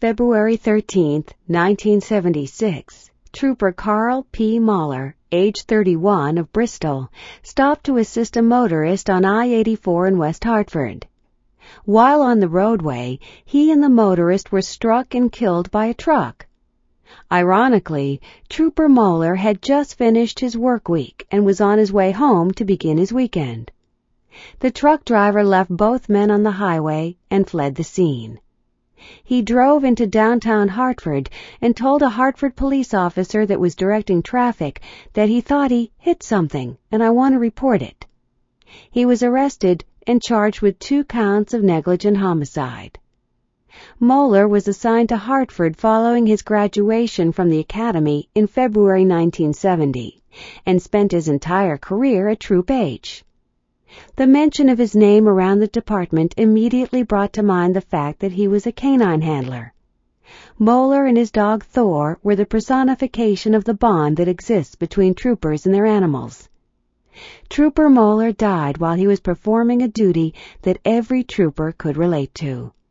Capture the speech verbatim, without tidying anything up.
February thirteenth, nineteen seventy-six, Trooper Carl P. Mahler, age thirty-one, of Bristol, stopped to assist a motorist on I eighty-four in West Hartford. While on the roadway, he and the motorist were struck and killed by a truck. Ironically, Trooper Mahler had just finished his work week and was on his way home to begin his weekend. The truck driver left both men on the highway and fled the scene. He drove into downtown Hartford and told a Hartford police officer that was directing traffic that he thought he hit something and I want to report it. He was arrested and charged with two counts of negligent homicide. Mahler was assigned to Hartford following his graduation from the academy in February nineteen seventy and spent his entire career at Troop H. The mention of his name around the department immediately brought to mind the fact that he was a canine handler. Mahler and his dog Thor were the personification of the bond that exists between troopers and their animals. Trooper Mahler died while he was performing a duty that every trooper could relate to.